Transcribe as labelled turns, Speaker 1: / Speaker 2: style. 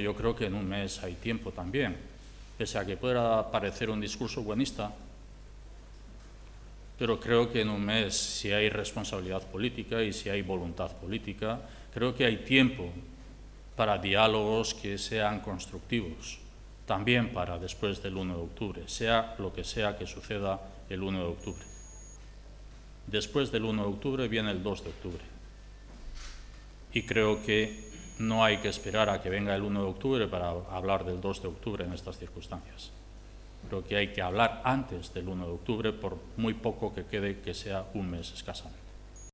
Speaker 1: yo creo que en un mes hay tiempo también, pese a que pueda parecer un discurso buenista, pero creo que en un mes, si hay responsabilidad política y si hay voluntad política, creo que hay tiempo para diálogos que sean constructivos, también para después del 1 de octubre, sea lo que sea que suceda el 1 de octubre. Después del 1 de octubre viene el 2 de octubre. Y creo que no hay que esperar a que venga el 1 de octubre para hablar del 2 de octubre en estas circunstancias. Creo que hay que hablar antes del 1 de octubre, por muy poco que quede que sea un mes escasamente.